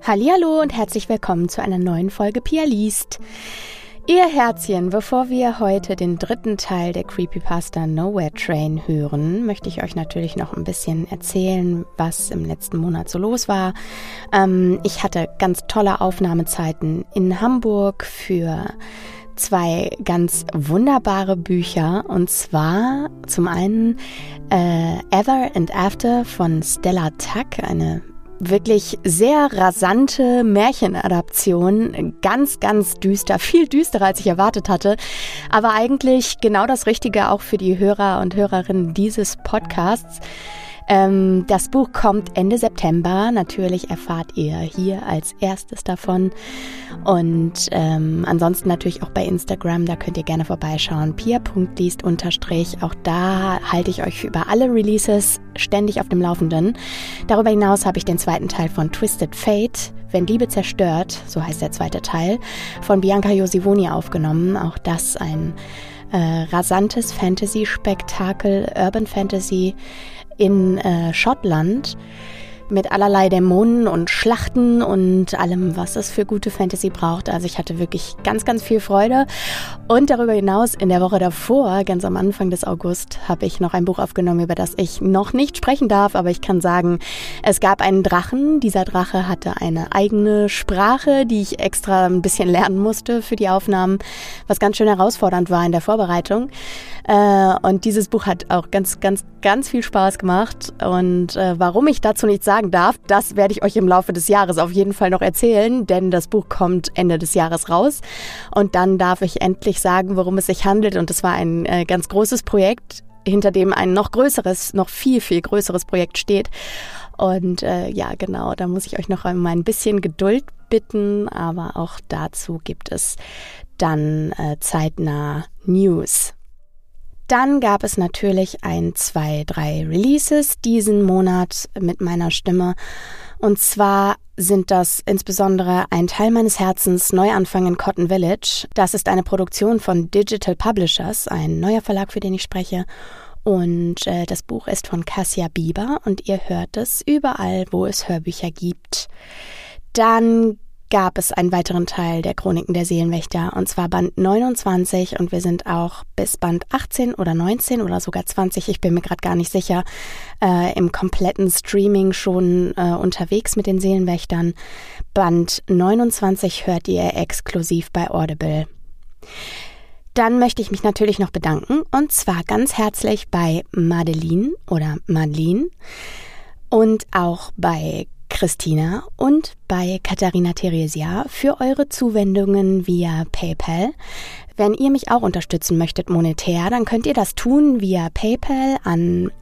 Hallihallo und herzlich willkommen zu einer neuen Folge Pia liest. Ihr Herzchen, bevor wir heute den dritten Teil der Creepypasta Nowhere Train hören, möchte ich euch natürlich noch ein bisschen erzählen, was im letzten Monat so los war. Ich hatte ganz tolle Aufnahmezeiten in Hamburg für 2 ganz wunderbare Bücher, und zwar zum einen Ever and After von Stella Tuck, eine wirklich sehr rasante Märchenadaption, ganz, ganz düster, viel düsterer, als ich erwartet hatte, aber eigentlich genau das Richtige auch für die Hörer und Hörerinnen dieses Podcasts. Das Buch kommt Ende September. Natürlich erfahrt ihr hier als erstes davon. Und ansonsten natürlich auch bei Instagram, da könnt ihr gerne vorbeischauen. pia.liest_. Auch da halte ich euch über alle Releases ständig auf dem Laufenden. Darüber hinaus habe ich den zweiten Teil von Twisted Fate, Wenn Liebe zerstört, so heißt der zweite Teil, von Bianca Josivoni aufgenommen. Auch das ein rasantes Fantasy-Spektakel, Urban Fantasy in Schottland mit allerlei Dämonen und Schlachten und allem, was es für gute Fantasy braucht. Also ich hatte wirklich ganz, ganz viel Freude. Und darüber hinaus in der Woche davor, ganz am Anfang des August, habe ich noch ein Buch aufgenommen, über das ich noch nicht sprechen darf. Aber ich kann sagen, es gab einen Drachen. Dieser Drache hatte eine eigene Sprache, die ich extra ein bisschen lernen musste für die Aufnahmen, was ganz schön herausfordernd war in der Vorbereitung. Und dieses Buch hat auch ganz, ganz, ganz viel Spaß gemacht. Und warum ich dazu nichts sagen darf, das werde ich euch im Laufe des Jahres auf jeden Fall noch erzählen, denn das Buch kommt Ende des Jahres raus. Und dann darf ich endlich sagen, worum es sich handelt. Und es war ein ganz großes Projekt, hinter dem ein noch größeres, noch viel, viel größeres Projekt steht. Und ja, genau, da muss ich euch noch einmal ein bisschen Geduld bitten. Aber auch dazu gibt es dann zeitnah News. Dann gab es natürlich 2, 3 Releases diesen Monat mit meiner Stimme. Und zwar sind das insbesondere Ein Teil meines Herzens, Neuanfang in Cotton Village. Das ist eine Produktion von Digital Publishers, ein neuer Verlag, für den ich spreche. Und das Buch ist von Cassia Bieber und ihr hört es überall, wo es Hörbücher gibt. Dann gab es einen weiteren Teil der Chroniken der Seelenwächter, und zwar Band 29, und wir sind auch bis Band 18 oder 19 oder sogar 20, ich bin mir gerade gar nicht sicher, im kompletten Streaming schon unterwegs mit den Seelenwächtern. Band 29 hört ihr exklusiv bei Audible. Dann möchte ich mich natürlich noch bedanken, und zwar ganz herzlich bei Madeline oder Madeline und auch bei Christina und bei Katharina Theresia für eure Zuwendungen via PayPal. Wenn ihr mich auch unterstützen möchtet monetär, dann könnt ihr das tun via PayPal an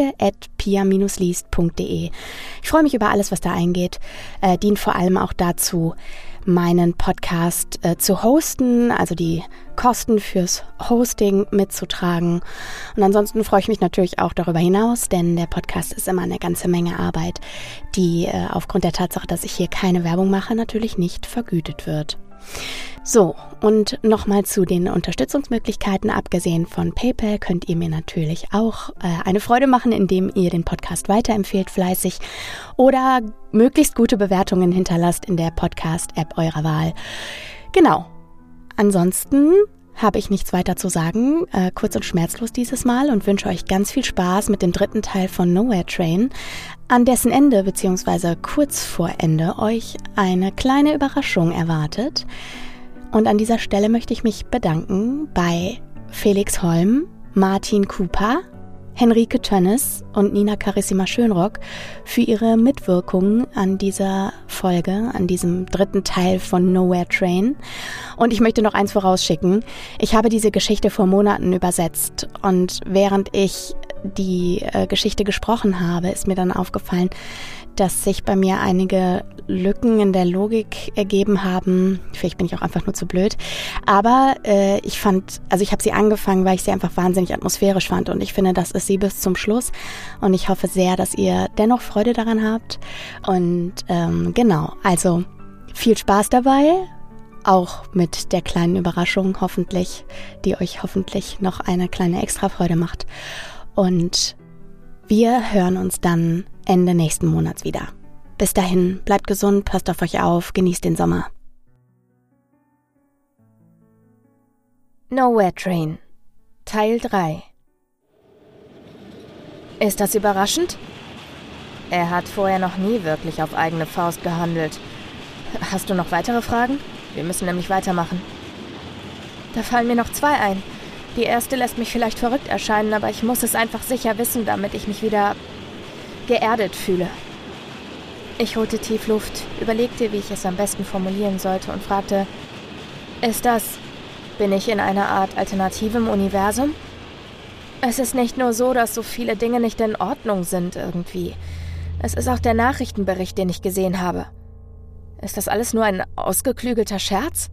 danke@pia-liest.de. Ich freue mich über alles, was da eingeht. Dient vor allem auch dazu, meinen Podcast zu hosten, also die Kosten fürs Hosting mitzutragen. Und ansonsten freue ich mich natürlich auch darüber hinaus, denn der Podcast ist immer eine ganze Menge Arbeit, die aufgrund der Tatsache, dass ich hier keine Werbung mache, natürlich nicht vergütet wird. So, und nochmal zu den Unterstützungsmöglichkeiten. Abgesehen von PayPal könnt ihr mir natürlich auch eine Freude machen, indem ihr den Podcast weiterempfehlt fleißig oder möglichst gute Bewertungen hinterlasst in der Podcast-App eurer Wahl. Genau. Ansonsten habe ich nichts weiter zu sagen, kurz und schmerzlos dieses Mal, und wünsche euch ganz viel Spaß mit dem dritten Teil von Nowhere Train, an dessen Ende bzw. kurz vor Ende euch eine kleine Überraschung erwartet. Und an dieser Stelle möchte ich mich bedanken bei Felix Holm, Martin Cooper, Henrike Tönnes und Nina Carissima Schönrock für ihre Mitwirkung an dieser Folge, an diesem dritten Teil von Nowhere Train. Und ich möchte noch eins vorausschicken. Ich habe diese Geschichte vor Monaten übersetzt, und während ich die Geschichte gesprochen habe, ist mir dann aufgefallen, dass sich bei mir einige Lücken in der Logik ergeben haben. Vielleicht bin ich auch einfach nur zu blöd. Aber ich habe sie angefangen, weil ich sie einfach wahnsinnig atmosphärisch fand. Und ich finde, das ist sie bis zum Schluss. Und ich hoffe sehr, dass ihr dennoch Freude daran habt. Und genau, also viel Spaß dabei. Auch mit der kleinen Überraschung hoffentlich, die euch hoffentlich noch eine kleine Extrafreude macht. Und wir hören uns dann Ende nächsten Monats wieder. Bis dahin, bleibt gesund, passt auf euch auf, genießt den Sommer. Nowhere Train, Teil 3. Ist das überraschend? Er hat vorher noch nie wirklich auf eigene Faust gehandelt. Hast du noch weitere Fragen? Wir müssen nämlich weitermachen. Da fallen mir noch 2 ein. Die erste lässt mich vielleicht verrückt erscheinen, aber ich muss es einfach sicher wissen, damit ich mich wieder geerdet fühle. Ich holte tief Luft, überlegte, wie ich es am besten formulieren sollte und fragte, bin ich in einer Art alternativem Universum? Es ist nicht nur so, dass so viele Dinge nicht in Ordnung sind irgendwie. Es ist auch der Nachrichtenbericht, den ich gesehen habe. Ist das alles nur ein ausgeklügelter Scherz?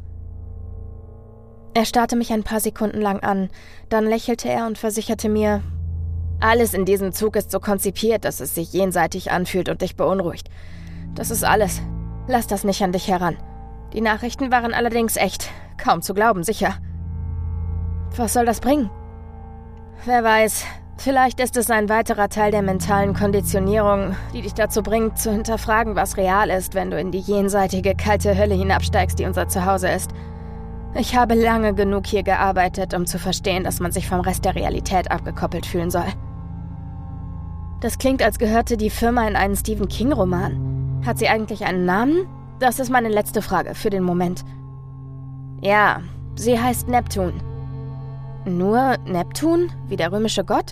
Er starrte mich ein paar Sekunden lang an, dann lächelte er und versicherte mir, alles in diesem Zug ist so konzipiert, dass es sich jenseitig anfühlt und dich beunruhigt. Das ist alles. Lass das nicht an dich heran. Die Nachrichten waren allerdings echt. Kaum zu glauben, sicher. Was soll das bringen? Wer weiß, vielleicht ist es ein weiterer Teil der mentalen Konditionierung, die dich dazu bringt, zu hinterfragen, was real ist, wenn du in die jenseitige kalte Hölle hinabsteigst, die unser Zuhause ist. Ich habe lange genug hier gearbeitet, um zu verstehen, dass man sich vom Rest der Realität abgekoppelt fühlen soll. Das klingt, als gehörte die Firma in einen Stephen King-Roman. Hat sie eigentlich einen Namen? Das ist meine letzte Frage für den Moment. Ja, sie heißt Neptun. Nur Neptun? Wie der römische Gott?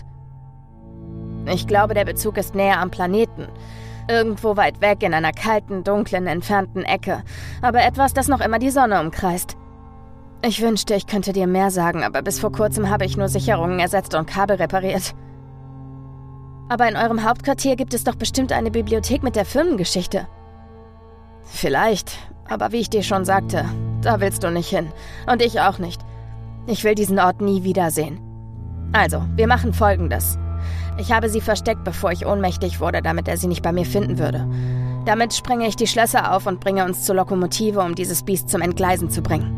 Ich glaube, der Bezug ist näher am Planeten. Irgendwo weit weg in einer kalten, dunklen, entfernten Ecke. Aber etwas, das noch immer die Sonne umkreist. Ich wünschte, ich könnte dir mehr sagen, aber bis vor kurzem habe ich nur Sicherungen ersetzt und Kabel repariert. Aber in eurem Hauptquartier gibt es doch bestimmt eine Bibliothek mit der Firmengeschichte. Vielleicht, aber wie ich dir schon sagte, da willst du nicht hin. Und ich auch nicht. Ich will diesen Ort nie wiedersehen. Also, wir machen Folgendes. Ich habe sie versteckt, bevor ich ohnmächtig wurde, damit er sie nicht bei mir finden würde. Damit sprenge ich die Schlösser auf und bringe uns zur Lokomotive, um dieses Biest zum Entgleisen zu bringen.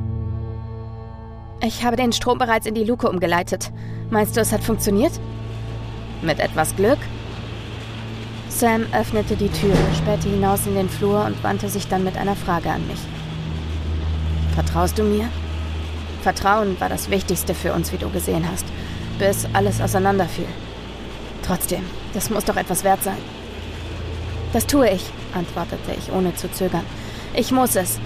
Ich habe den Strom bereits in die Luke umgeleitet. Meinst du, es hat funktioniert? Mit etwas Glück? Sam öffnete die Tür, spähte hinaus in den Flur und wandte sich dann mit einer Frage an mich. Vertraust du mir? Vertrauen war das Wichtigste für uns, wie du gesehen hast, bis alles auseinanderfiel. Trotzdem, das muss doch etwas wert sein. Das tue ich, antwortete ich, ohne zu zögern. Ich muss es.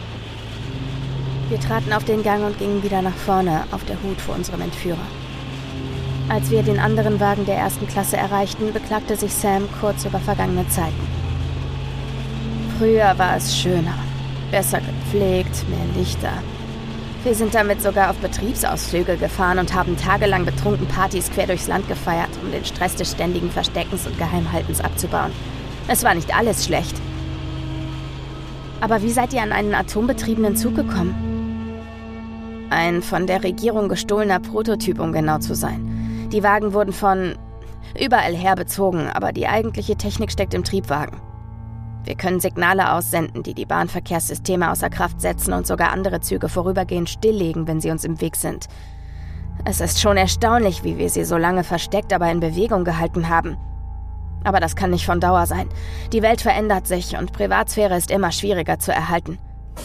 Wir traten auf den Gang und gingen wieder nach vorne, auf der Hut vor unserem Entführer. Als wir den anderen Wagen der 1. Klasse erreichten, beklagte sich Sam kurz über vergangene Zeiten. Früher war es schöner, besser gepflegt, mehr Lichter. Wir sind damit sogar auf Betriebsausflüge gefahren und haben tagelang betrunken Partys quer durchs Land gefeiert, um den Stress des ständigen Versteckens und Geheimhaltens abzubauen. Es war nicht alles schlecht. Aber wie seid ihr an einen atombetriebenen Zug gekommen? Ein von der Regierung gestohlener Prototyp, um genau zu sein. Die Wagen wurden von überall her bezogen, aber die eigentliche Technik steckt im Triebwagen. Wir können Signale aussenden, die die Bahnverkehrssysteme außer Kraft setzen und sogar andere Züge vorübergehend stilllegen, wenn sie uns im Weg sind. Es ist schon erstaunlich, wie wir sie so lange versteckt, aber in Bewegung gehalten haben. Aber das kann nicht von Dauer sein. Die Welt verändert sich und Privatsphäre ist immer schwieriger zu erhalten.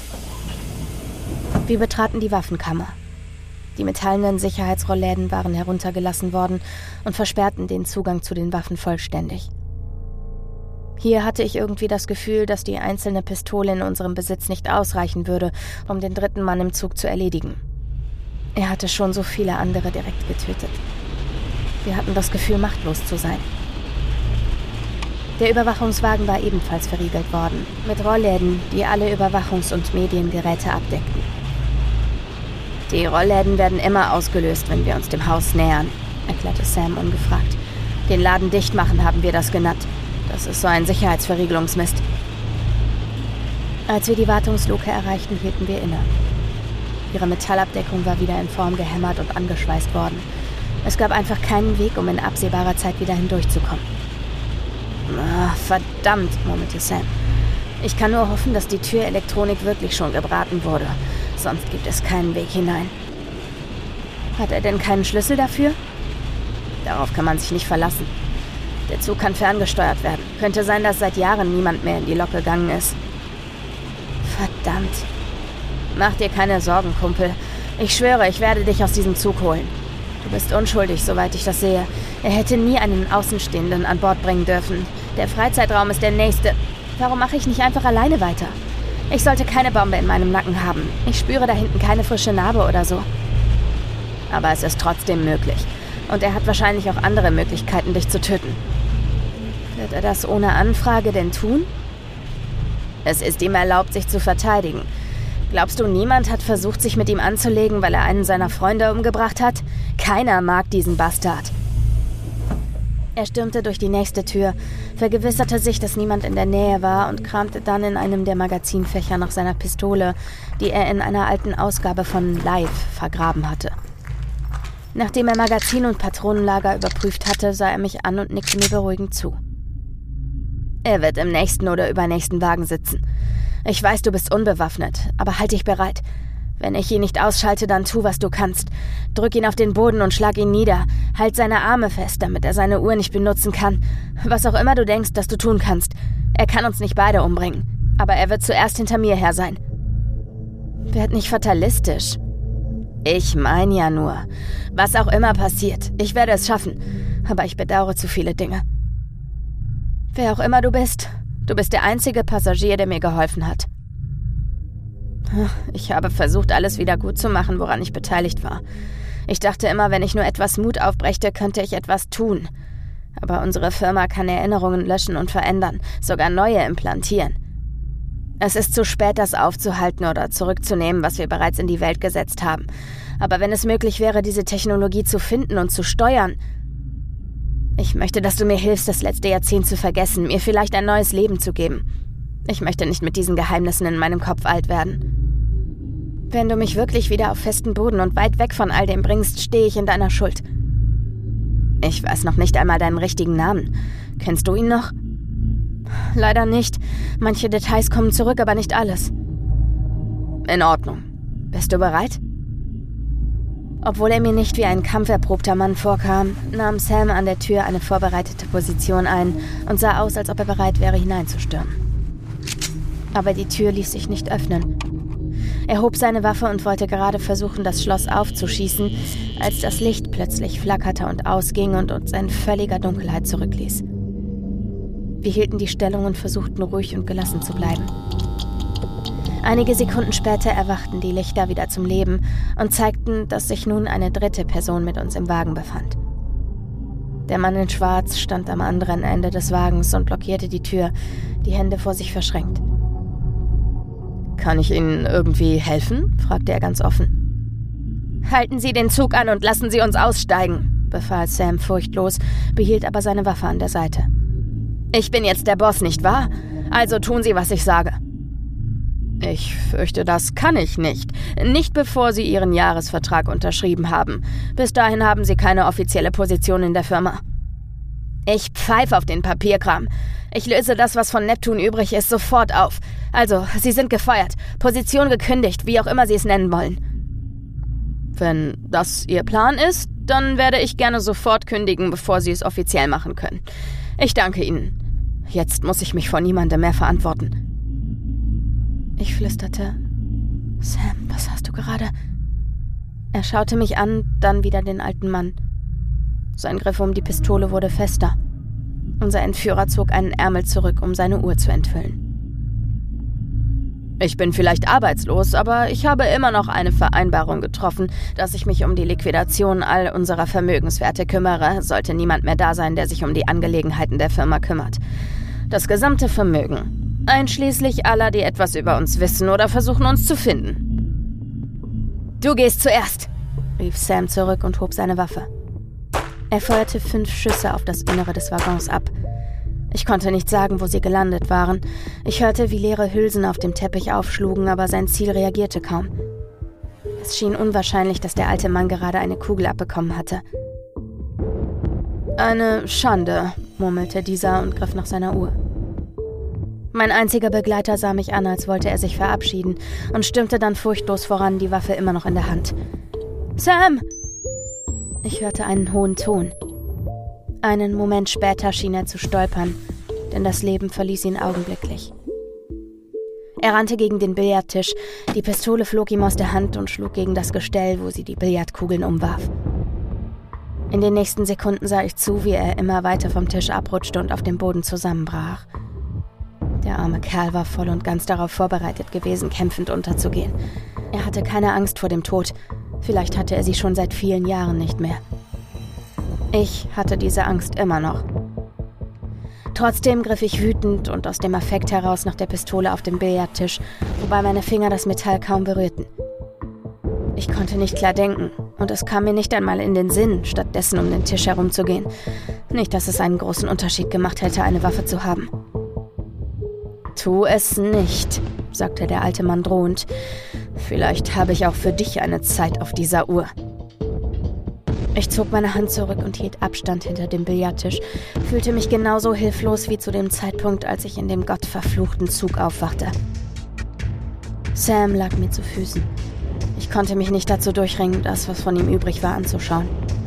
Wir betraten die Waffenkammer. Die metallenen Sicherheitsrollläden waren heruntergelassen worden und versperrten den Zugang zu den Waffen vollständig. Hier hatte ich irgendwie das Gefühl, dass die einzelne Pistole in unserem Besitz nicht ausreichen würde, um den 3. Mann im Zug zu erledigen. Er hatte schon so viele andere direkt getötet. Wir hatten das Gefühl, machtlos zu sein. Der Überwachungswagen war ebenfalls verriegelt worden, mit Rollläden, die alle Überwachungs- und Mediengeräte abdeckten. Die Rollläden werden immer ausgelöst, wenn wir uns dem Haus nähern, erklärte Sam ungefragt. Den Laden dicht machen haben wir das genannt. Das ist so ein Sicherheitsverriegelungsmist. Als wir die Wartungsluke erreichten, hielten wir inne. Ihre Metallabdeckung war wieder in Form gehämmert und angeschweißt worden. Es gab einfach keinen Weg, um in absehbarer Zeit wieder hindurchzukommen. Verdammt, murmelte Sam. Ich kann nur hoffen, dass die Türelektronik wirklich schon gebraten wurde. Sonst gibt es keinen Weg hinein. Hat er denn keinen Schlüssel dafür? Darauf kann man sich nicht verlassen. Der Zug kann ferngesteuert werden. Könnte sein, dass seit Jahren niemand mehr in die Lok gegangen ist. Verdammt. Mach dir keine Sorgen, Kumpel. Ich schwöre, ich werde dich aus diesem Zug holen. Du bist unschuldig, soweit ich das sehe. Er hätte nie einen Außenstehenden an Bord bringen dürfen. Der Freizeitraum ist der nächste. Warum mache ich nicht einfach alleine weiter? Ich sollte keine Bombe in meinem Nacken haben. Ich spüre da hinten keine frische Narbe oder so. Aber es ist trotzdem möglich. Und er hat wahrscheinlich auch andere Möglichkeiten, dich zu töten. Wird er das ohne Anfrage denn tun? Es ist ihm erlaubt, sich zu verteidigen. Glaubst du, niemand hat versucht, sich mit ihm anzulegen, weil er einen seiner Freunde umgebracht hat? Keiner mag diesen Bastard. Er stürmte durch die nächste Tür, vergewisserte sich, dass niemand in der Nähe war und kramte dann in einem der Magazinfächer nach seiner Pistole, die er in einer alten Ausgabe von Live vergraben hatte. Nachdem er Magazin und Patronenlager überprüft hatte, sah er mich an und nickte mir beruhigend zu. Er wird im nächsten oder übernächsten Wagen sitzen. Ich weiß, du bist unbewaffnet, aber halt dich bereit. Wenn ich ihn nicht ausschalte, dann tu, was du kannst. Drück ihn auf den Boden und schlag ihn nieder. Halt seine Arme fest, damit er seine Uhr nicht benutzen kann. Was auch immer du denkst, dass du tun kannst. Er kann uns nicht beide umbringen. Aber er wird zuerst hinter mir her sein. Werd nicht fatalistisch. Ich meine ja nur. Was auch immer passiert, ich werde es schaffen. Aber ich bedauere zu viele Dinge. Wer auch immer du bist der einzige Passagier, der mir geholfen hat. Ich habe versucht, alles wieder gut zu machen, woran ich beteiligt war. Ich dachte immer, wenn ich nur etwas Mut aufbrächte, könnte ich etwas tun. Aber unsere Firma kann Erinnerungen löschen und verändern, sogar neue implantieren. Es ist zu spät, das aufzuhalten oder zurückzunehmen, was wir bereits in die Welt gesetzt haben. Aber wenn es möglich wäre, diese Technologie zu finden und zu steuern... Ich möchte, dass du mir hilfst, das letzte Jahrzehnt zu vergessen, mir vielleicht ein neues Leben zu geben. Ich möchte nicht mit diesen Geheimnissen in meinem Kopf alt werden. Wenn du mich wirklich wieder auf festen Boden und weit weg von all dem bringst, stehe ich in deiner Schuld. Ich weiß noch nicht einmal deinen richtigen Namen. Kennst du ihn noch? Leider nicht. Manche Details kommen zurück, aber nicht alles. In Ordnung. Bist du bereit? Obwohl er mir nicht wie ein kampferprobter Mann vorkam, nahm Sam an der Tür eine vorbereitete Position ein und sah aus, als ob er bereit wäre, hineinzustürmen. Aber die Tür ließ sich nicht öffnen. Er hob seine Waffe und wollte gerade versuchen, das Schloss aufzuschießen, als das Licht plötzlich flackerte und ausging und uns in völliger Dunkelheit zurückließ. Wir hielten die Stellung und versuchten ruhig und gelassen zu bleiben. Einige Sekunden später erwachten die Lichter wieder zum Leben und zeigten, dass sich nun eine dritte Person mit uns im Wagen befand. Der Mann in Schwarz stand am anderen Ende des Wagens und blockierte die Tür, die Hände vor sich verschränkt. »Kann ich Ihnen irgendwie helfen?« fragte er ganz offen. »Halten Sie den Zug an und lassen Sie uns aussteigen«, befahl Sam furchtlos, behielt aber seine Waffe an der Seite. »Ich bin jetzt der Boss, nicht wahr? Also tun Sie, was ich sage.« »Ich fürchte, das kann ich nicht. Nicht bevor Sie Ihren Jahresvertrag unterschrieben haben. Bis dahin haben Sie keine offizielle Position in der Firma.« »Ich pfeife auf den Papierkram. Ich löse das, was von Neptun übrig ist, sofort auf. Also, Sie sind gefeuert. Position gekündigt, wie auch immer Sie es nennen wollen.« »Wenn das Ihr Plan ist, dann werde ich gerne sofort kündigen, bevor Sie es offiziell machen können. Ich danke Ihnen. Jetzt muss ich mich vor niemandem mehr verantworten.« Ich flüsterte, »Sam, was hast du gerade?« Er schaute mich an, dann wieder den alten Mann. Sein Griff um die Pistole wurde fester. Unser Entführer zog einen Ärmel zurück, um seine Uhr zu enthüllen. »Ich bin vielleicht arbeitslos, aber ich habe immer noch eine Vereinbarung getroffen, dass ich mich um die Liquidation all unserer Vermögenswerte kümmere, sollte niemand mehr da sein, der sich um die Angelegenheiten der Firma kümmert. Das gesamte Vermögen. Einschließlich aller, die etwas über uns wissen oder versuchen, uns zu finden.« »Du gehst zuerst«, rief Sam zurück und hob seine Waffe. Er feuerte 5 Schüsse auf das Innere des Waggons ab. Ich konnte nicht sagen, wo sie gelandet waren. Ich hörte, wie leere Hülsen auf dem Teppich aufschlugen, aber sein Ziel reagierte kaum. Es schien unwahrscheinlich, dass der alte Mann gerade eine Kugel abbekommen hatte. »Eine Schande«, murmelte dieser und griff nach seiner Uhr. Mein einziger Begleiter sah mich an, als wollte er sich verabschieden und stürmte dann furchtlos voran, die Waffe immer noch in der Hand. »Sam!« Ich hörte einen hohen Ton. Einen Moment später schien er zu stolpern. denn das Leben verließ ihn augenblicklich. Er rannte gegen den Billardtisch, die Pistole flog ihm aus der Hand und schlug gegen das Gestell, wo sie die Billardkugeln umwarf. In den nächsten Sekunden sah ich zu, wie er immer weiter vom Tisch abrutschte und auf dem Boden zusammenbrach. Der arme Kerl war voll und ganz darauf vorbereitet gewesen, kämpfend unterzugehen. Er hatte keine Angst vor dem Tod. Vielleicht hatte er sie schon seit vielen Jahren nicht mehr. Ich hatte diese Angst immer noch. Trotzdem griff ich wütend und aus dem Affekt heraus nach der Pistole auf dem Billardtisch, wobei meine Finger das Metall kaum berührten. Ich konnte nicht klar denken und es kam mir nicht einmal in den Sinn, stattdessen um den Tisch herumzugehen. Nicht, dass es einen großen Unterschied gemacht hätte, eine Waffe zu haben. »Tu es nicht«, sagte der alte Mann drohend. »Vielleicht habe ich auch für dich eine Zeit auf dieser Uhr.« Ich zog meine Hand zurück und hielt Abstand hinter dem Billardtisch, fühlte mich genauso hilflos wie zu dem Zeitpunkt, als ich in dem gottverfluchten Zug aufwachte. Sam lag mir zu Füßen. Ich konnte mich nicht dazu durchringen, das, was von ihm übrig war, anzuschauen.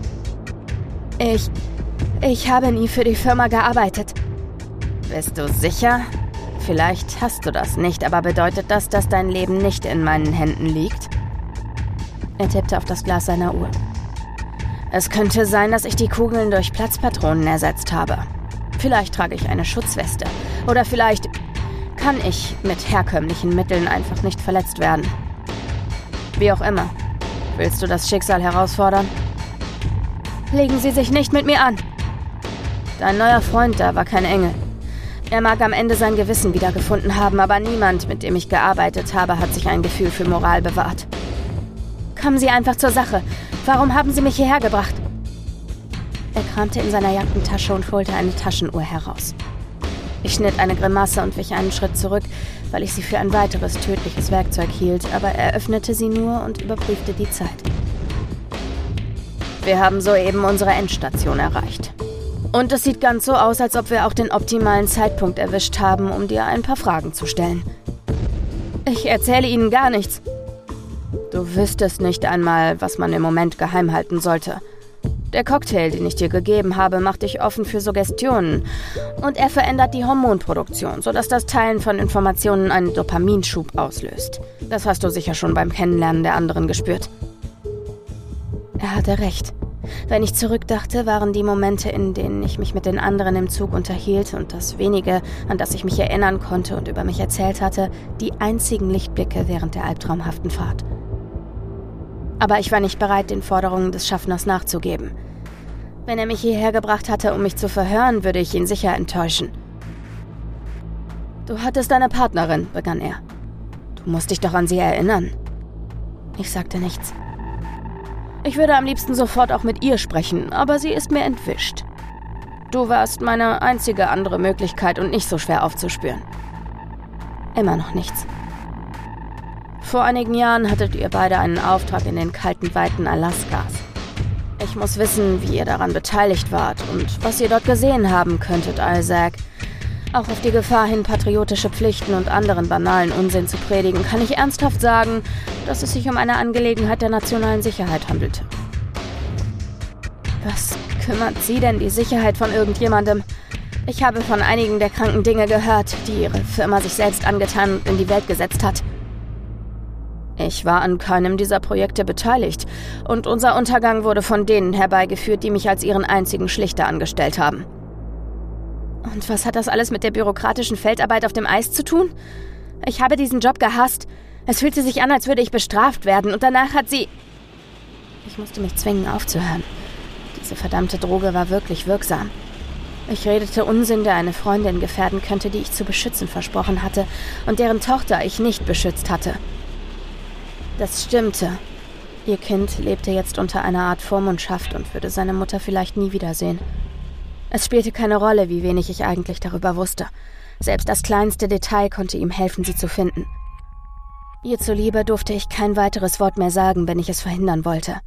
Ich habe nie für die Firma gearbeitet. Bist du sicher? Vielleicht hast du das nicht, aber bedeutet das, dass dein Leben nicht in meinen Händen liegt? Er tippte auf das Glas seiner Uhr. Es könnte sein, dass ich die Kugeln durch Platzpatronen ersetzt habe. Vielleicht trage ich eine Schutzweste. Oder vielleicht kann ich mit herkömmlichen Mitteln einfach nicht verletzt werden. Wie auch immer. Willst du das Schicksal herausfordern? Legen Sie sich nicht mit mir an. Dein neuer Freund da war kein Engel. Er mag am Ende sein Gewissen wiedergefunden haben, aber niemand, mit dem ich gearbeitet habe, hat sich ein Gefühl für Moral bewahrt. Kommen Sie einfach zur Sache. Warum haben Sie mich hierher gebracht? Er kramte in seiner Jackentasche und holte eine Taschenuhr heraus. Ich schnitt eine Grimasse und wich einen Schritt zurück, weil ich sie für ein weiteres tödliches Werkzeug hielt, aber er öffnete sie nur und überprüfte die Zeit. Wir haben soeben unsere Endstation erreicht. Und es sieht ganz so aus, als ob wir auch den optimalen Zeitpunkt erwischt haben, um dir ein paar Fragen zu stellen. Ich erzähle Ihnen gar nichts. Du wüsstest nicht einmal, was man im Moment geheim halten sollte. Der Cocktail, den ich dir gegeben habe, macht dich offen für Suggestionen. Und er verändert die Hormonproduktion, sodass das Teilen von Informationen einen Dopaminschub auslöst. Das hast du sicher schon beim Kennenlernen der anderen gespürt. Er hatte recht. Wenn ich zurückdachte, waren die Momente, in denen ich mich mit den anderen im Zug unterhielt und das wenige, an das ich mich erinnern konnte und über mich erzählt hatte, die einzigen Lichtblicke während der albtraumhaften Fahrt. Aber ich war nicht bereit, den Forderungen des Schaffners nachzugeben. Wenn er mich hierher gebracht hatte, um mich zu verhören, würde ich ihn sicher enttäuschen. »Du hattest eine Partnerin«, begann er. »Du musst dich doch an sie erinnern.« Ich sagte nichts. »Ich würde am liebsten sofort auch mit ihr sprechen, aber sie ist mir entwischt. Du warst meine einzige andere Möglichkeit und nicht so schwer aufzuspüren.« Immer noch nichts. »Vor einigen Jahren hattet ihr beide einen Auftrag in den kalten Weiten Alaskas. Ich muss wissen, wie ihr daran beteiligt wart und was ihr dort gesehen haben könntet, Isaac. Auch auf die Gefahr hin, patriotische Pflichten und anderen banalen Unsinn zu predigen, kann ich ernsthaft sagen, dass es sich um eine Angelegenheit der nationalen Sicherheit handelte.« »Was kümmert Sie denn die Sicherheit von irgendjemandem? Ich habe von einigen der kranken Dinge gehört, die Ihre Firma sich selbst angetan und in die Welt gesetzt hat.« »Ich war an keinem dieser Projekte beteiligt und unser Untergang wurde von denen herbeigeführt, die mich als ihren einzigen Schlichter angestellt haben.« »Und was hat das alles mit der bürokratischen Feldarbeit auf dem Eis zu tun? Ich habe diesen Job gehasst. Es fühlte sich an, als würde ich bestraft werden und danach hat sie...« Ich musste mich zwingen, aufzuhören. Diese verdammte Droge war wirklich wirksam. Ich redete Unsinn, der eine Freundin gefährden könnte, die ich zu beschützen versprochen hatte und deren Tochter ich nicht beschützt hatte. Das stimmte. Ihr Kind lebte jetzt unter einer Art Vormundschaft und würde seine Mutter vielleicht nie wiedersehen. Es spielte keine Rolle, wie wenig ich eigentlich darüber wusste. Selbst das kleinste Detail konnte ihm helfen, sie zu finden. Ihr zuliebe durfte ich kein weiteres Wort mehr sagen, wenn ich es verhindern wollte.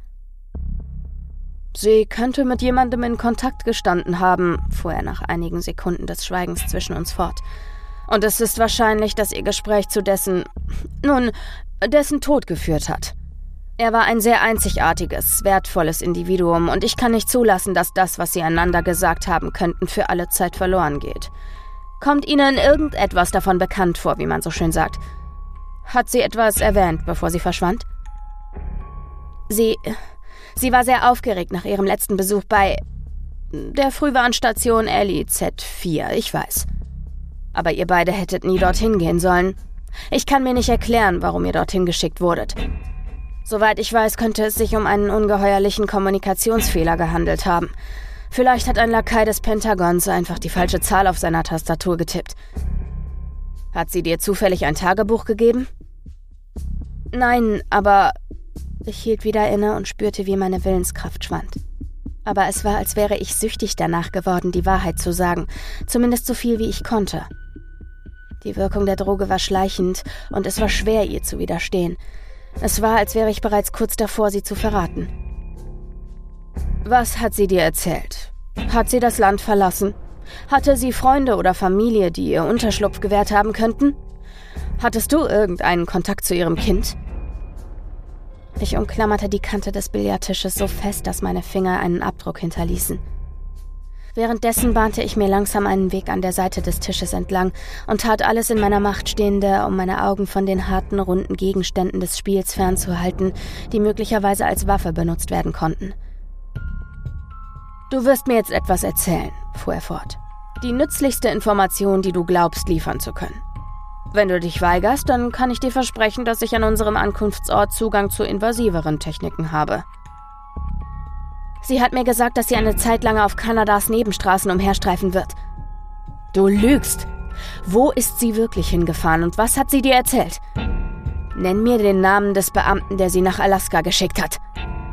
»Sie könnte mit jemandem in Kontakt gestanden haben«, fuhr er nach einigen Sekunden des Schweigens zwischen uns fort. »Und es ist wahrscheinlich, dass ihr Gespräch zu dessen Tod geführt hat. Er war ein sehr einzigartiges, wertvolles Individuum und ich kann nicht zulassen, dass das, was sie einander gesagt haben könnten, für alle Zeit verloren geht. Kommt Ihnen irgendetwas davon bekannt vor, wie man so schön sagt? Hat sie etwas erwähnt, bevor sie verschwand? Sie war sehr aufgeregt nach ihrem letzten Besuch bei der Frühwarnstation LIZ4, ich weiß. Aber ihr beide hättet nie dorthin gehen sollen. Ich kann mir nicht erklären, warum ihr dorthin geschickt wurdet. Soweit ich weiß, könnte es sich um einen ungeheuerlichen Kommunikationsfehler gehandelt haben. Vielleicht hat ein Lakai des Pentagons einfach die falsche Zahl auf seiner Tastatur getippt. Hat sie dir zufällig ein Tagebuch gegeben? Nein, aber... Ich hielt wieder inne und spürte, wie meine Willenskraft schwand. Aber es war, als wäre ich süchtig danach geworden, die Wahrheit zu sagen. Zumindest so viel, wie ich konnte. Die Wirkung der Droge war schleichend und es war schwer, ihr zu widerstehen. Es war, als wäre ich bereits kurz davor, sie zu verraten. Was hat sie dir erzählt? Hat sie das Land verlassen? Hatte sie Freunde oder Familie, die ihr Unterschlupf gewährt haben könnten? Hattest du irgendeinen Kontakt zu ihrem Kind? Ich umklammerte die Kante des Billardtisches so fest, dass meine Finger einen Abdruck hinterließen. Währenddessen bahnte ich mir langsam einen Weg an der Seite des Tisches entlang und tat alles in meiner Macht Stehende, um meine Augen von den harten, runden Gegenständen des Spiels fernzuhalten, die möglicherweise als Waffe benutzt werden konnten. »Du wirst mir jetzt etwas erzählen«, fuhr er fort. »Die nützlichste Information, die du glaubst, liefern zu können. Wenn du dich weigerst, dann kann ich dir versprechen, dass ich an unserem Ankunftsort Zugang zu invasiveren Techniken habe.« Sie hat mir gesagt, dass sie eine Zeit lang auf Kanadas Nebenstraßen umherstreifen wird. Du lügst! Wo ist sie wirklich hingefahren und was hat sie dir erzählt? Nenn mir den Namen des Beamten, der sie nach Alaska geschickt hat.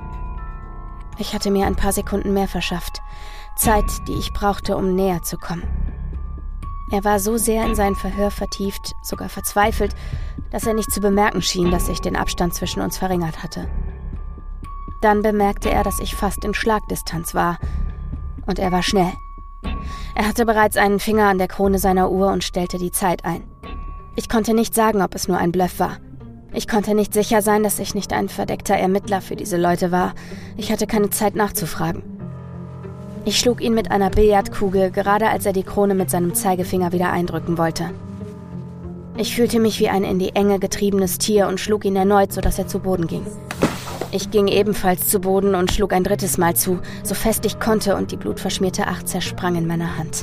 Ich hatte mir ein paar Sekunden mehr verschafft. Zeit, die ich brauchte, um näher zu kommen. Er war so sehr in sein Verhör vertieft, sogar verzweifelt, dass er nicht zu bemerken schien, dass ich den Abstand zwischen uns verringert hatte. Dann bemerkte er, dass ich fast in Schlagdistanz war. Und er war schnell. Er hatte bereits einen Finger an der Krone seiner Uhr und stellte die Zeit ein. Ich konnte nicht sagen, ob es nur ein Bluff war. Ich konnte nicht sicher sein, dass ich nicht ein verdeckter Ermittler für diese Leute war. Ich hatte keine Zeit nachzufragen. Ich schlug ihn mit einer Billardkugel, gerade als er die Krone mit seinem Zeigefinger wieder eindrücken wollte. Ich fühlte mich wie ein in die Enge getriebenes Tier und schlug ihn erneut, sodass er zu Boden ging. Ich ging ebenfalls zu Boden und schlug ein drittes Mal zu, so fest ich konnte, und die blutverschmierte Acht zersprang in meiner Hand.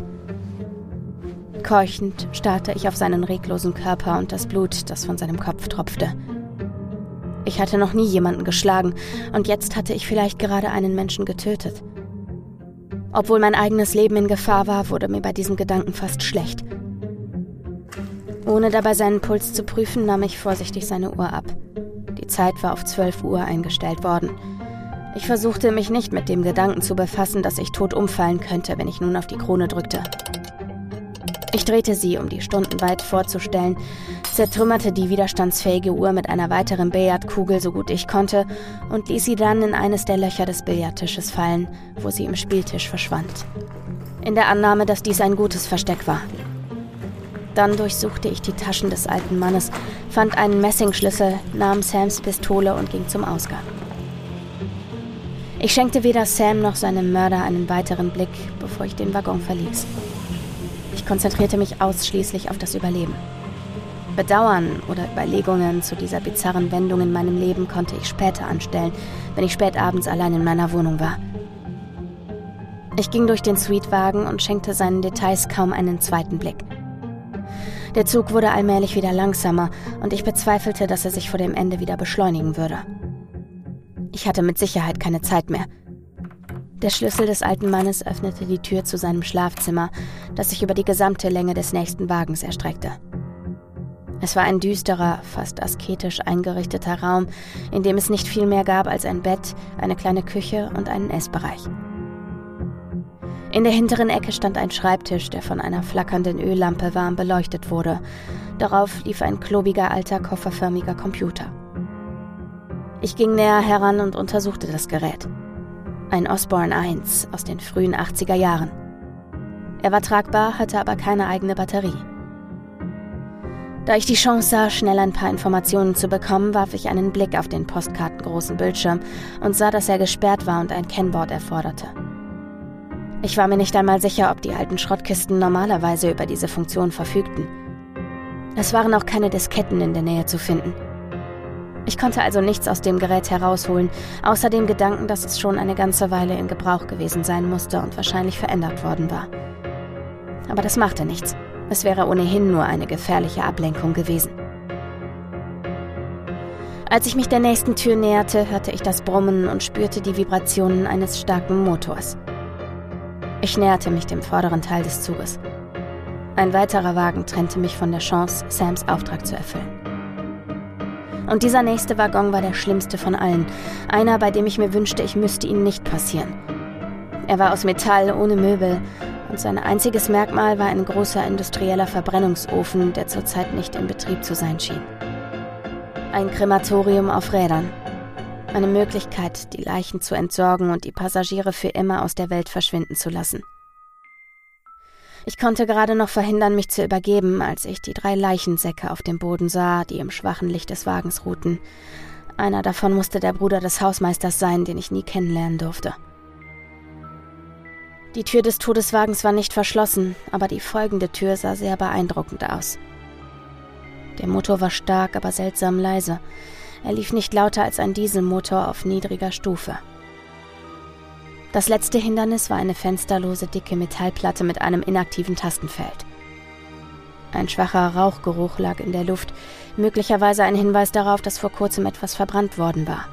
Keuchend starrte ich auf seinen reglosen Körper und das Blut, das von seinem Kopf tropfte. Ich hatte noch nie jemanden geschlagen, und jetzt hatte ich vielleicht gerade einen Menschen getötet. Obwohl mein eigenes Leben in Gefahr war, wurde mir bei diesem Gedanken fast schlecht. Ohne dabei seinen Puls zu prüfen, nahm ich vorsichtig seine Uhr ab. Die Zeit war auf 12 Uhr eingestellt worden. Ich versuchte, mich nicht mit dem Gedanken zu befassen, dass ich tot umfallen könnte, wenn ich nun auf die Krone drückte. Ich drehte sie, um die Stunden weit vorzustellen, zertrümmerte die widerstandsfähige Uhr mit einer weiteren Billardkugel so gut ich konnte und ließ sie dann in eines der Löcher des Billardtisches fallen, wo sie im Spieltisch verschwand. In der Annahme, dass dies ein gutes Versteck war. Dann durchsuchte ich die Taschen des alten Mannes, fand einen Messingschlüssel, nahm Sams Pistole und ging zum Ausgang. Ich schenkte weder Sam noch seinem Mörder einen weiteren Blick, bevor ich den Waggon verließ. Ich konzentrierte mich ausschließlich auf das Überleben. Bedauern oder Überlegungen zu dieser bizarren Wendung in meinem Leben konnte ich später anstellen, wenn ich spät abends allein in meiner Wohnung war. Ich ging durch den Suitewagen und schenkte seinen Details kaum einen zweiten Blick. Der Zug wurde allmählich wieder langsamer und ich bezweifelte, dass er sich vor dem Ende wieder beschleunigen würde. Ich hatte mit Sicherheit keine Zeit mehr. Der Schlüssel des alten Mannes öffnete die Tür zu seinem Schlafzimmer, das sich über die gesamte Länge des nächsten Wagens erstreckte. Es war ein düsterer, fast asketisch eingerichteter Raum, in dem es nicht viel mehr gab als ein Bett, eine kleine Küche und einen Essbereich. In der hinteren Ecke stand ein Schreibtisch, der von einer flackernden Öllampe warm beleuchtet wurde. Darauf lief ein klobiger, alter, kofferförmiger Computer. Ich ging näher heran und untersuchte das Gerät. Ein Osborne 1 aus den frühen 80er Jahren. Er war tragbar, hatte aber keine eigene Batterie. Da ich die Chance sah, schnell ein paar Informationen zu bekommen, warf ich einen Blick auf den postkartengroßen Bildschirm und sah, dass er gesperrt war und ein Kennwort erforderte. Ich war mir nicht einmal sicher, ob die alten Schrottkisten normalerweise über diese Funktion verfügten. Es waren auch keine Disketten in der Nähe zu finden. Ich konnte also nichts aus dem Gerät herausholen, außer dem Gedanken, dass es schon eine ganze Weile in Gebrauch gewesen sein musste und wahrscheinlich verändert worden war. Aber das machte nichts. Es wäre ohnehin nur eine gefährliche Ablenkung gewesen. Als ich mich der nächsten Tür näherte, hörte ich das Brummen und spürte die Vibrationen eines starken Motors. Ich näherte mich dem vorderen Teil des Zuges. Ein weiterer Wagen trennte mich von der Chance, Sams Auftrag zu erfüllen. Und dieser nächste Waggon war der schlimmste von allen. Einer, bei dem ich mir wünschte, ich müsste ihn nicht passieren. Er war aus Metall, ohne Möbel, und sein einziges Merkmal war ein großer industrieller Verbrennungsofen, der zurzeit nicht in Betrieb zu sein schien. Ein Krematorium auf Rädern. Eine Möglichkeit, die Leichen zu entsorgen und die Passagiere für immer aus der Welt verschwinden zu lassen. Ich konnte gerade noch verhindern, mich zu übergeben, als ich die 3 Leichensäcke auf dem Boden sah, die im schwachen Licht des Wagens ruhten. Einer davon musste der Bruder des Hausmeisters sein, den ich nie kennenlernen durfte. Die Tür des Todeswagens war nicht verschlossen, aber die folgende Tür sah sehr beeindruckend aus. Der Motor war stark, aber seltsam leise. Er lief nicht lauter als ein Dieselmotor auf niedriger Stufe. Das letzte Hindernis war eine fensterlose, dicke Metallplatte mit einem inaktiven Tastenfeld. Ein schwacher Rauchgeruch lag in der Luft, möglicherweise ein Hinweis darauf, dass vor kurzem etwas verbrannt worden war.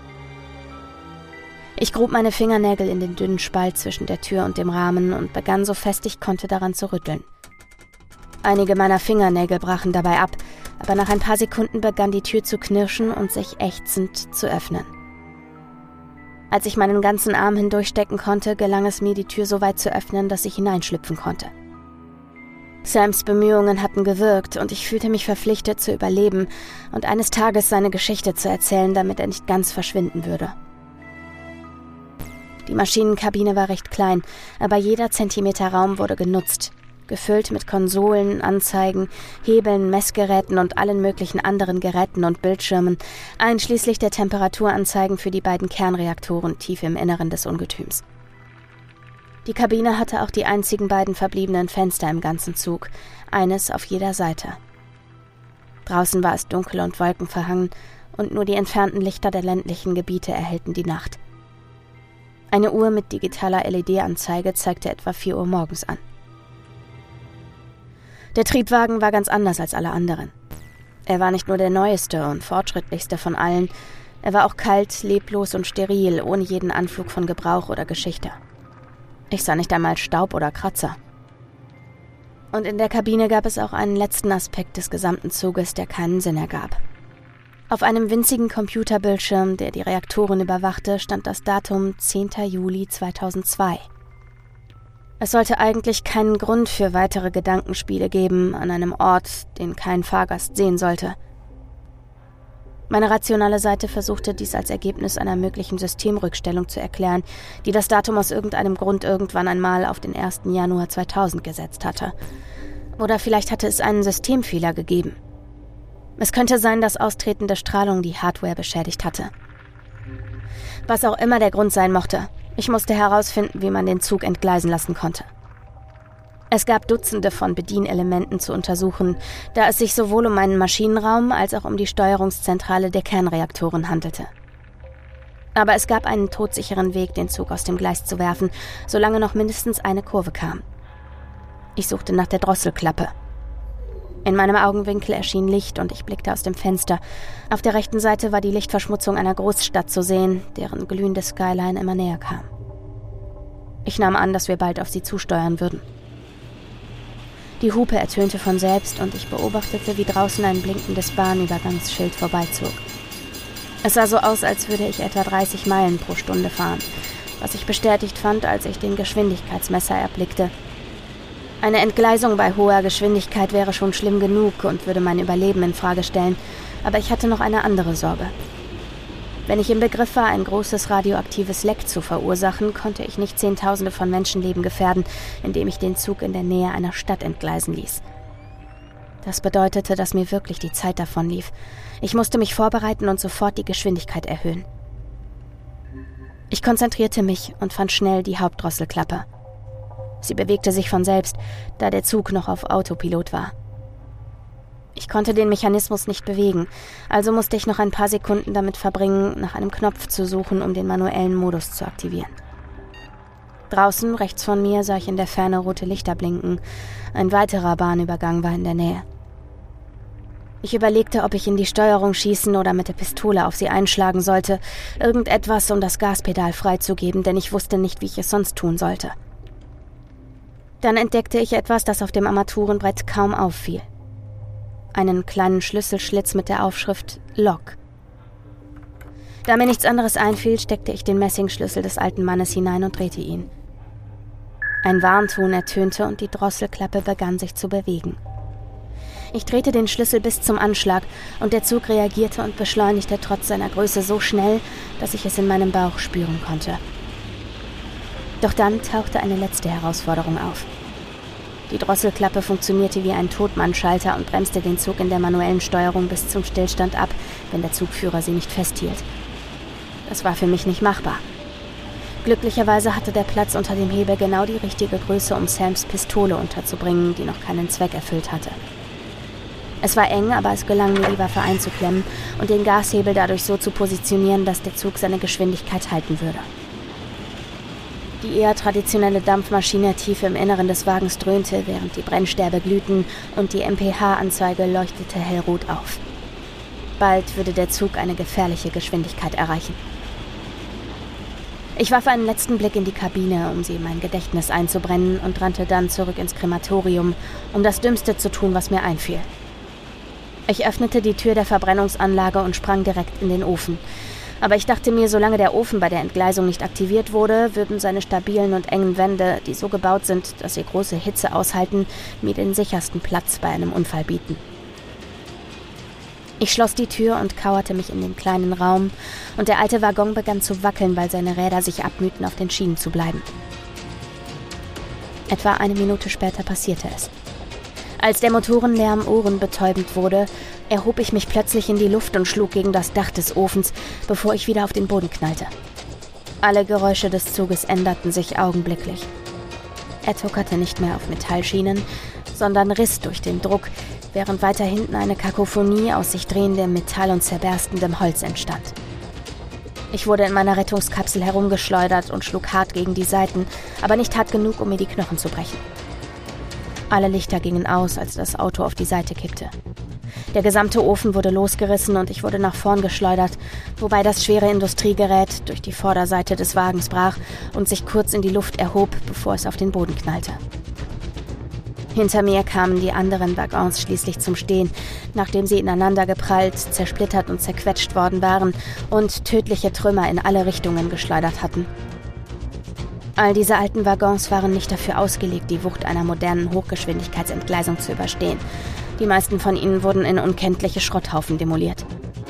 Ich grub meine Fingernägel in den dünnen Spalt zwischen der Tür und dem Rahmen und begann so fest ich konnte daran zu rütteln. Einige meiner Fingernägel brachen dabei ab, aber nach ein paar Sekunden begann die Tür zu knirschen und sich ächzend zu öffnen. Als ich meinen ganzen Arm hindurchstecken konnte, gelang es mir, die Tür so weit zu öffnen, dass ich hineinschlüpfen konnte. Sams Bemühungen hatten gewirkt und ich fühlte mich verpflichtet zu überleben und eines Tages seine Geschichte zu erzählen, damit er nicht ganz verschwinden würde. Die Maschinenkabine war recht klein, aber jeder Zentimeter Raum wurde genutzt, gefüllt mit Konsolen, Anzeigen, Hebeln, Messgeräten und allen möglichen anderen Geräten und Bildschirmen, einschließlich der Temperaturanzeigen für die 2 Kernreaktoren tief im Inneren des Ungetüms. Die Kabine hatte auch die einzigen 2 verbliebenen Fenster im ganzen Zug, eines auf jeder Seite. Draußen war es dunkel und wolkenverhangen und nur die entfernten Lichter der ländlichen Gebiete erhellten die Nacht. Eine Uhr mit digitaler LED-Anzeige zeigte etwa 4 Uhr morgens an. Der Triebwagen war ganz anders als alle anderen. Er war nicht nur der neueste und fortschrittlichste von allen, er war auch kalt, leblos und steril, ohne jeden Anflug von Gebrauch oder Geschichte. Ich sah nicht einmal Staub oder Kratzer. Und in der Kabine gab es auch einen letzten Aspekt des gesamten Zuges, der keinen Sinn ergab. Auf einem winzigen Computerbildschirm, der die Reaktoren überwachte, stand das Datum 10. Juli 2002. Es sollte eigentlich keinen Grund für weitere Gedankenspiele geben an einem Ort, den kein Fahrgast sehen sollte. Meine rationale Seite versuchte dies als Ergebnis einer möglichen Systemrückstellung zu erklären, die das Datum aus irgendeinem Grund irgendwann einmal auf den 1. Januar 2000 gesetzt hatte. Oder vielleicht hatte es einen Systemfehler gegeben. Es könnte sein, dass austretende Strahlung die Hardware beschädigt hatte. Was auch immer der Grund sein mochte, ich musste herausfinden, wie man den Zug entgleisen lassen konnte. Es gab Dutzende von Bedienelementen zu untersuchen, da es sich sowohl um einen Maschinenraum als auch um die Steuerungszentrale der Kernreaktoren handelte. Aber es gab einen todsicheren Weg, den Zug aus dem Gleis zu werfen, solange noch mindestens eine Kurve kam. Ich suchte nach der Drosselklappe. In meinem Augenwinkel erschien Licht und ich blickte aus dem Fenster. Auf der rechten Seite war die Lichtverschmutzung einer Großstadt zu sehen, deren glühende Skyline immer näher kam. Ich nahm an, dass wir bald auf sie zusteuern würden. Die Hupe ertönte von selbst und ich beobachtete, wie draußen ein blinkendes Bahnübergangsschild vorbeizog. Es sah so aus, als würde ich etwa 30 Meilen pro Stunde fahren, was ich bestätigt fand, als ich den Geschwindigkeitsmesser erblickte. Eine Entgleisung bei hoher Geschwindigkeit wäre schon schlimm genug und würde mein Überleben in Frage stellen, aber ich hatte noch eine andere Sorge. Wenn ich im Begriff war, ein großes radioaktives Leck zu verursachen, konnte ich nicht Zehntausende von Menschenleben gefährden, indem ich den Zug in der Nähe einer Stadt entgleisen ließ. Das bedeutete, dass mir wirklich die Zeit davonlief. Ich musste mich vorbereiten und sofort die Geschwindigkeit erhöhen. Ich konzentrierte mich und fand schnell die Hauptdrosselklappe. Sie bewegte sich von selbst, da der Zug noch auf Autopilot war. Ich konnte den Mechanismus nicht bewegen, also musste ich noch ein paar Sekunden damit verbringen, nach einem Knopf zu suchen, um den manuellen Modus zu aktivieren. Draußen, rechts von mir, sah ich in der Ferne rote Lichter blinken. Ein weiterer Bahnübergang war in der Nähe. Ich überlegte, ob ich in die Steuerung schießen oder mit der Pistole auf sie einschlagen sollte. Irgendetwas, um das Gaspedal freizugeben, denn ich wusste nicht, wie ich es sonst tun sollte. Dann entdeckte ich etwas, das auf dem Armaturenbrett kaum auffiel. Einen kleinen Schlüsselschlitz mit der Aufschrift Lock. Da mir nichts anderes einfiel, steckte ich den Messingschlüssel des alten Mannes hinein und drehte ihn. Ein Warnton ertönte und die Drosselklappe begann sich zu bewegen. Ich drehte den Schlüssel bis zum Anschlag und der Zug reagierte und beschleunigte trotz seiner Größe so schnell, dass ich es in meinem Bauch spüren konnte. Doch dann tauchte eine letzte Herausforderung auf. Die Drosselklappe funktionierte wie ein Totmannschalter und bremste den Zug in der manuellen Steuerung bis zum Stillstand ab, wenn der Zugführer sie nicht festhielt. Das war für mich nicht machbar. Glücklicherweise hatte der Platz unter dem Hebel genau die richtige Größe, um Sams Pistole unterzubringen, die noch keinen Zweck erfüllt hatte. Es war eng, aber es gelang mir, die Waffe einzuklemmen und den Gashebel dadurch so zu positionieren, dass der Zug seine Geschwindigkeit halten würde. Die eher traditionelle Dampfmaschine tief im Inneren des Wagens dröhnte, während die Brennstäbe glühten und die MPH-Anzeige leuchtete hellrot auf. Bald würde der Zug eine gefährliche Geschwindigkeit erreichen. Ich warf einen letzten Blick in die Kabine, um sie in mein Gedächtnis einzubrennen, und rannte dann zurück ins Krematorium, um das Dümmste zu tun, was mir einfiel. Ich öffnete die Tür der Verbrennungsanlage und sprang direkt in den Ofen. Aber ich dachte mir, solange der Ofen bei der Entgleisung nicht aktiviert wurde, würden seine stabilen und engen Wände, die so gebaut sind, dass sie große Hitze aushalten, mir den sichersten Platz bei einem Unfall bieten. Ich schloss die Tür und kauerte mich in den kleinen Raum, und der alte Waggon begann zu wackeln, weil seine Räder sich abmühten, auf den Schienen zu bleiben. Etwa eine Minute später passierte es. Als der Motorenlärm ohrenbetäubend wurde, erhob ich mich plötzlich in die Luft und schlug gegen das Dach des Ofens, bevor ich wieder auf den Boden knallte. Alle Geräusche des Zuges änderten sich augenblicklich. Er tuckerte nicht mehr auf Metallschienen, sondern riss durch den Druck, während weiter hinten eine Kakophonie aus sich drehendem Metall und zerberstendem Holz entstand. Ich wurde in meiner Rettungskapsel herumgeschleudert und schlug hart gegen die Seiten, aber nicht hart genug, um mir die Knochen zu brechen. Alle Lichter gingen aus, als das Auto auf die Seite kippte. Der gesamte Ofen wurde losgerissen und ich wurde nach vorn geschleudert, wobei das schwere Industriegerät durch die Vorderseite des Wagens brach und sich kurz in die Luft erhob, bevor es auf den Boden knallte. Hinter mir kamen die anderen Waggons schließlich zum Stehen, nachdem sie ineinander geprallt, zersplittert und zerquetscht worden waren und tödliche Trümmer in alle Richtungen geschleudert hatten. All diese alten Waggons waren nicht dafür ausgelegt, die Wucht einer modernen Hochgeschwindigkeitsentgleisung zu überstehen. Die meisten von ihnen wurden in unkenntliche Schrotthaufen demoliert.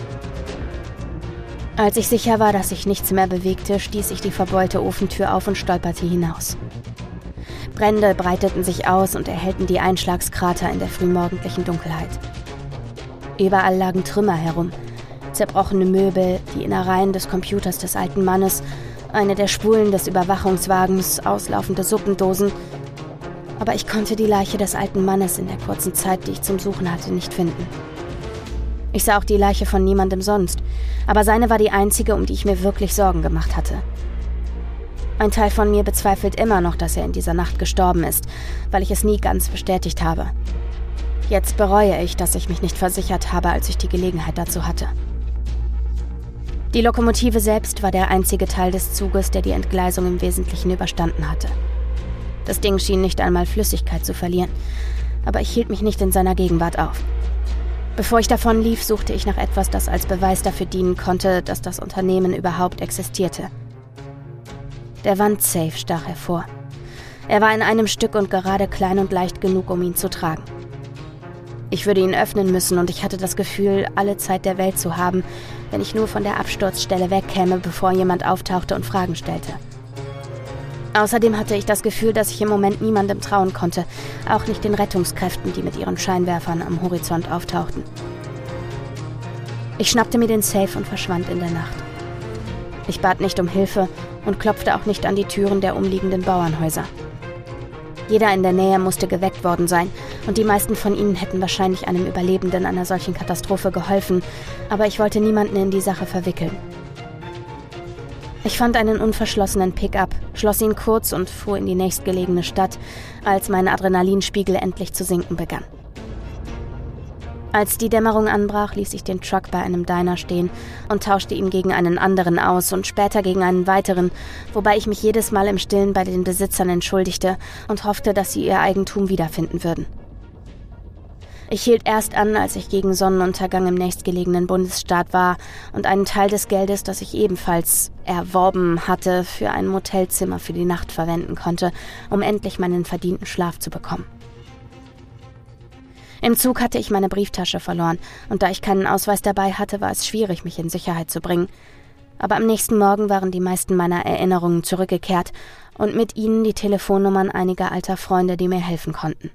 Als ich sicher war, dass sich nichts mehr bewegte, stieß ich die verbeulte Ofentür auf und stolperte hinaus. Brände breiteten sich aus und erhellten die Einschlagskrater in der frühmorgendlichen Dunkelheit. Überall lagen Trümmer herum, zerbrochene Möbel, die Innereien des Computers des alten Mannes, eine der Spulen des Überwachungswagens, auslaufende Suppendosen. Aber ich konnte die Leiche des alten Mannes in der kurzen Zeit, die ich zum Suchen hatte, nicht finden. Ich sah auch die Leiche von niemandem sonst, aber seine war die einzige, um die ich mir wirklich Sorgen gemacht hatte. Ein Teil von mir bezweifelt immer noch, dass er in dieser Nacht gestorben ist, weil ich es nie ganz bestätigt habe. Jetzt bereue ich, dass ich mich nicht versichert habe, als ich die Gelegenheit dazu hatte. Die Lokomotive selbst war der einzige Teil des Zuges, der die Entgleisung im Wesentlichen überstanden hatte. Das Ding schien nicht einmal Flüssigkeit zu verlieren, aber ich hielt mich nicht in seiner Gegenwart auf. Bevor ich davonlief, suchte ich nach etwas, das als Beweis dafür dienen konnte, dass das Unternehmen überhaupt existierte. Der Wandsafe stach hervor. Er war in einem Stück und gerade klein und leicht genug, um ihn zu tragen. Ich würde ihn öffnen müssen und ich hatte das Gefühl, alle Zeit der Welt zu haben, wenn ich nur von der Absturzstelle wegkäme, bevor jemand auftauchte und Fragen stellte. Außerdem hatte ich das Gefühl, dass ich im Moment niemandem trauen konnte, auch nicht den Rettungskräften, die mit ihren Scheinwerfern am Horizont auftauchten. Ich schnappte mir den Safe und verschwand in der Nacht. Ich bat nicht um Hilfe und klopfte auch nicht an die Türen der umliegenden Bauernhäuser. Jeder in der Nähe musste geweckt worden sein und die meisten von ihnen hätten wahrscheinlich einem Überlebenden einer solchen Katastrophe geholfen, aber ich wollte niemanden in die Sache verwickeln. Ich fand einen unverschlossenen Pickup, schloss ihn kurz und fuhr in die nächstgelegene Stadt, als mein Adrenalinspiegel endlich zu sinken begann. Als die Dämmerung anbrach, ließ ich den Truck bei einem Diner stehen und tauschte ihn gegen einen anderen aus und später gegen einen weiteren, wobei ich mich jedes Mal im Stillen bei den Besitzern entschuldigte und hoffte, dass sie ihr Eigentum wiederfinden würden. Ich hielt erst an, als ich gegen Sonnenuntergang im nächstgelegenen Bundesstaat war und einen Teil des Geldes, das ich ebenfalls erworben hatte, für ein Motelzimmer für die Nacht verwenden konnte, um endlich meinen verdienten Schlaf zu bekommen. Im Zug hatte ich meine Brieftasche verloren und da ich keinen Ausweis dabei hatte, war es schwierig, mich in Sicherheit zu bringen. Aber am nächsten Morgen waren die meisten meiner Erinnerungen zurückgekehrt und mit ihnen die Telefonnummern einiger alter Freunde, die mir helfen konnten.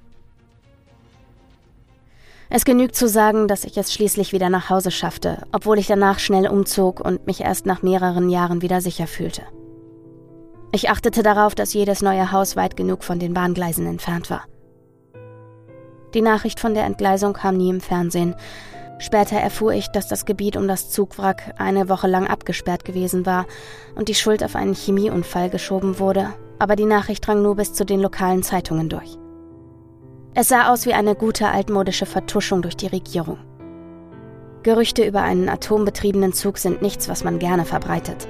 Es genügt zu sagen, dass ich es schließlich wieder nach Hause schaffte, obwohl ich danach schnell umzog und mich erst nach mehreren Jahren wieder sicher fühlte. Ich achtete darauf, dass jedes neue Haus weit genug von den Bahngleisen entfernt war. Die Nachricht von der Entgleisung kam nie im Fernsehen. Später erfuhr ich, dass das Gebiet um das Zugwrack eine Woche lang abgesperrt gewesen war und die Schuld auf einen Chemieunfall geschoben wurde, aber die Nachricht drang nur bis zu den lokalen Zeitungen durch. Es sah aus wie eine gute altmodische Vertuschung durch die Regierung. Gerüchte über einen atombetriebenen Zug sind nichts, was man gerne verbreitet.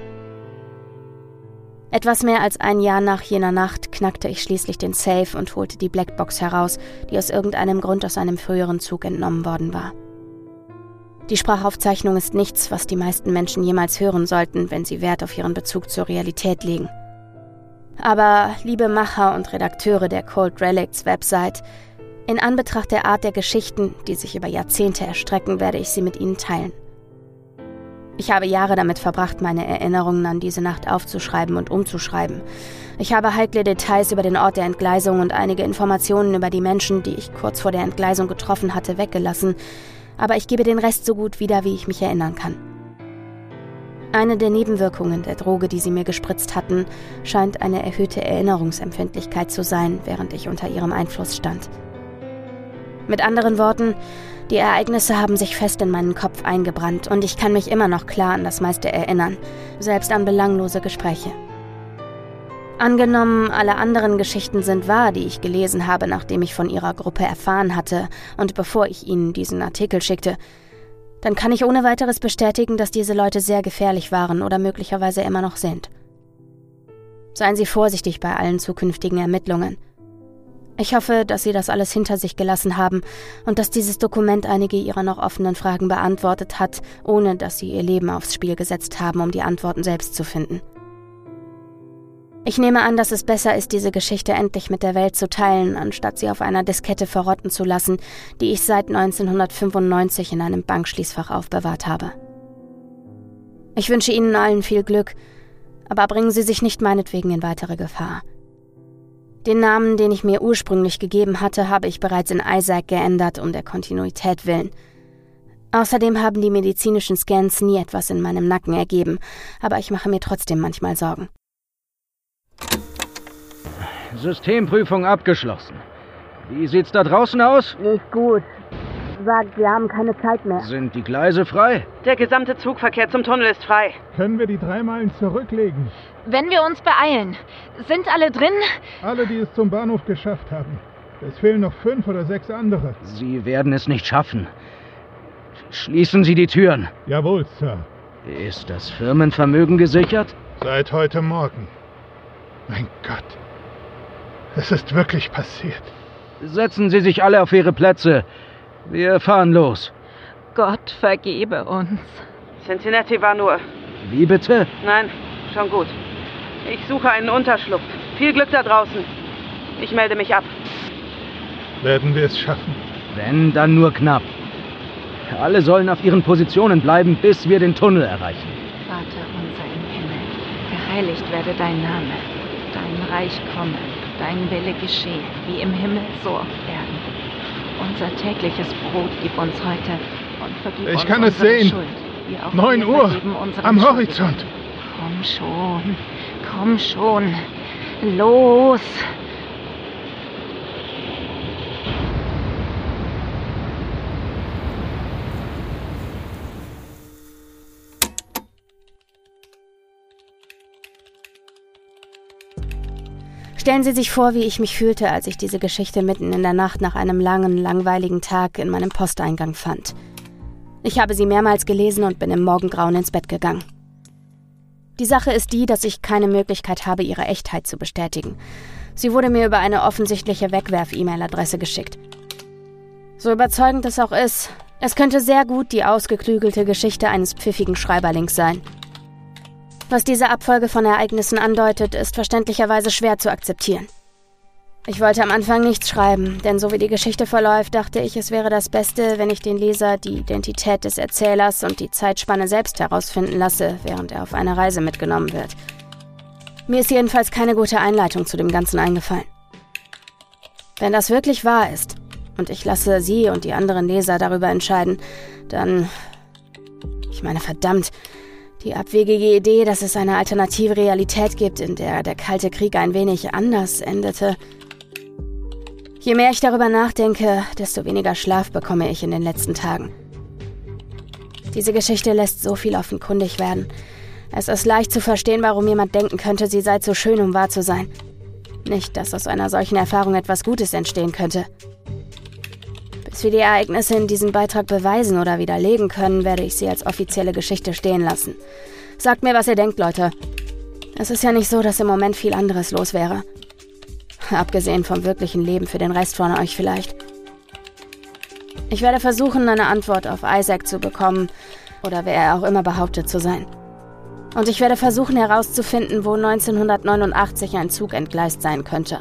Etwas mehr als ein Jahr nach jener Nacht knackte ich schließlich den Safe und holte die Blackbox heraus, die aus irgendeinem Grund aus einem früheren Zug entnommen worden war. Die Sprachaufzeichnung ist nichts, was die meisten Menschen jemals hören sollten, wenn sie Wert auf ihren Bezug zur Realität legen. Aber, liebe Macher und Redakteure der Cold Relicts Website, in Anbetracht der Art der Geschichten, die sich über Jahrzehnte erstrecken, werde ich sie mit Ihnen teilen. Ich habe Jahre damit verbracht, meine Erinnerungen an diese Nacht aufzuschreiben und umzuschreiben. Ich habe heikle Details über den Ort der Entgleisung und einige Informationen über die Menschen, die ich kurz vor der Entgleisung getroffen hatte, weggelassen, aber ich gebe den Rest so gut wieder, wie ich mich erinnern kann. Eine der Nebenwirkungen der Droge, die sie mir gespritzt hatten, scheint eine erhöhte Erinnerungsempfindlichkeit zu sein, während ich unter ihrem Einfluss stand. Mit anderen Worten, die Ereignisse haben sich fest in meinen Kopf eingebrannt und ich kann mich immer noch klar an das meiste erinnern, selbst an belanglose Gespräche. Angenommen, alle anderen Geschichten sind wahr, die ich gelesen habe, nachdem ich von ihrer Gruppe erfahren hatte und bevor ich ihnen diesen Artikel schickte, dann kann ich ohne weiteres bestätigen, dass diese Leute sehr gefährlich waren oder möglicherweise immer noch sind. Seien Sie vorsichtig bei allen zukünftigen Ermittlungen. Ich hoffe, dass Sie das alles hinter sich gelassen haben und dass dieses Dokument einige Ihrer noch offenen Fragen beantwortet hat, ohne dass Sie Ihr Leben aufs Spiel gesetzt haben, um die Antworten selbst zu finden. Ich nehme an, dass es besser ist, diese Geschichte endlich mit der Welt zu teilen, anstatt sie auf einer Diskette verrotten zu lassen, die ich seit 1995 in einem Bankschließfach aufbewahrt habe. Ich wünsche Ihnen allen viel Glück, aber bringen Sie sich nicht meinetwegen in weitere Gefahr. Den Namen, den ich mir ursprünglich gegeben hatte, habe ich bereits in Isaac geändert, um der Kontinuität willen. Außerdem haben die medizinischen Scans nie etwas in meinem Nacken ergeben, aber ich mache mir trotzdem manchmal Sorgen. Systemprüfung abgeschlossen. Wie sieht's da draußen aus? Nicht gut. Sagt, wir haben keine Zeit mehr. Sind die Gleise frei? Der gesamte Zugverkehr zum Tunnel ist frei. Können wir die 3 Meilen zurücklegen? Wenn wir uns beeilen. Sind alle drin? Alle, die es zum Bahnhof geschafft haben. Es fehlen noch 5 oder 6 andere. Sie werden es nicht schaffen. Schließen Sie die Türen. Jawohl, Sir. Ist das Firmenvermögen gesichert? Seit heute Morgen. Mein Gott. Es ist wirklich passiert. Setzen Sie sich alle auf Ihre Plätze. Wir fahren los. Gott vergebe uns. Cincinnati war nur... Wie bitte? Nein, schon gut. Ich suche einen Unterschlupf. Viel Glück da draußen. Ich melde mich ab. Werden wir es schaffen? Wenn, dann nur knapp. Alle sollen auf ihren Positionen bleiben, bis wir den Tunnel erreichen. Vater unser im Himmel, geheiligt werde dein Name. Dein Reich komme, dein Wille geschehe, wie im Himmel, so auf Erden. Unser tägliches Brot gib uns heute und vergib uns Ich kann es unsere sehen. Schuld, wie auch 9 wir Uhr, vergeben unseren am Schuldigen. Horizont. Komm schon, los! Stellen Sie sich vor, wie ich mich fühlte, als ich diese Geschichte mitten in der Nacht nach einem langen, langweiligen Tag in meinem Posteingang fand. Ich habe sie mehrmals gelesen und bin im Morgengrauen ins Bett gegangen. Die Sache ist die, dass ich keine Möglichkeit habe, ihre Echtheit zu bestätigen. Sie wurde mir über eine offensichtliche Wegwerf-E-Mail-Adresse geschickt. So überzeugend es auch ist, es könnte sehr gut die ausgeklügelte Geschichte eines pfiffigen Schreiberlings sein. Was diese Abfolge von Ereignissen andeutet, ist verständlicherweise schwer zu akzeptieren. Ich wollte am Anfang nichts schreiben, denn so wie die Geschichte verläuft, dachte ich, es wäre das Beste, wenn ich den Leser die Identität des Erzählers und die Zeitspanne selbst herausfinden lasse, während er auf eine Reise mitgenommen wird. Mir ist jedenfalls keine gute Einleitung zu dem Ganzen eingefallen. Wenn das wirklich wahr ist, und ich lasse Sie und die anderen Leser darüber entscheiden, dann... Ich meine, verdammt, die abwegige Idee, dass es eine alternative Realität gibt, in der der Kalte Krieg ein wenig anders endete. Je mehr ich darüber nachdenke, desto weniger Schlaf bekomme ich in den letzten Tagen. Diese Geschichte lässt so viel offenkundig werden. Es ist leicht zu verstehen, warum jemand denken könnte, sie sei zu schön, um wahr zu sein. Nicht, dass aus einer solchen Erfahrung etwas Gutes entstehen könnte. Bis wir die Ereignisse in diesem Beitrag beweisen oder widerlegen können, werde ich sie als offizielle Geschichte stehen lassen. Sagt mir, was ihr denkt, Leute. Es ist ja nicht so, dass im Moment viel anderes los wäre. Abgesehen vom wirklichen Leben für den Rest von euch vielleicht. Ich werde versuchen, eine Antwort auf Isaac zu bekommen, oder wer er auch immer behauptet zu sein. Und ich werde versuchen herauszufinden, wo 1989 ein Zug entgleist sein könnte.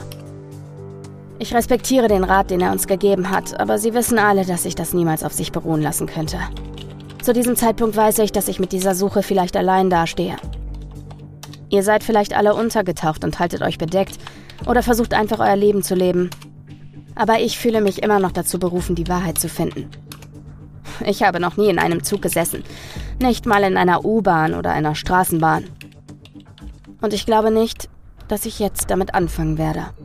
Ich respektiere den Rat, den er uns gegeben hat, aber Sie wissen alle, dass ich das niemals auf sich beruhen lassen könnte. Zu diesem Zeitpunkt weiß ich, dass ich mit dieser Suche vielleicht allein dastehe. Ihr seid vielleicht alle untergetaucht und haltet euch bedeckt oder versucht einfach euer Leben zu leben. Aber ich fühle mich immer noch dazu berufen, die Wahrheit zu finden. Ich habe noch nie in einem Zug gesessen, nicht mal in einer U-Bahn oder einer Straßenbahn. Und ich glaube nicht, dass ich jetzt damit anfangen werde.